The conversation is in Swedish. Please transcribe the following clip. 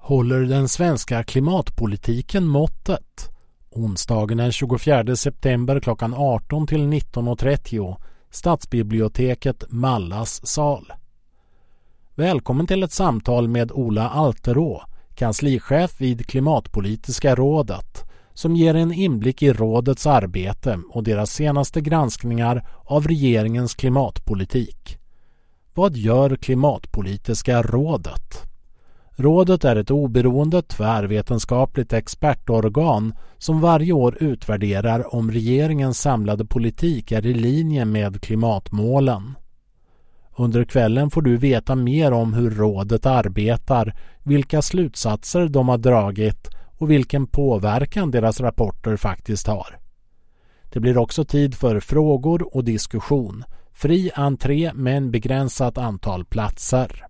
Håller den svenska klimatpolitiken måttet? Onsdagen den 24 september klockan 18 till 19.30, Stadsbiblioteket Mallas sal. Välkommen till ett samtal med Ola Alterå, kanslichef vid Klimatpolitiska rådet, som ger en inblick i rådets arbete och deras senaste granskningar av regeringens klimatpolitik. Vad gör Klimatpolitiska rådet? Rådet är ett oberoende tvärvetenskapligt expertorgan som varje år utvärderar om regeringens samlade politik är i linje med klimatmålen. Under kvällen får du veta mer om hur rådet arbetar, vilka slutsatser de har dragit och vilken påverkan deras rapporter faktiskt har. Det blir också tid för frågor och diskussion. Fri entré med en begränsat antal platser.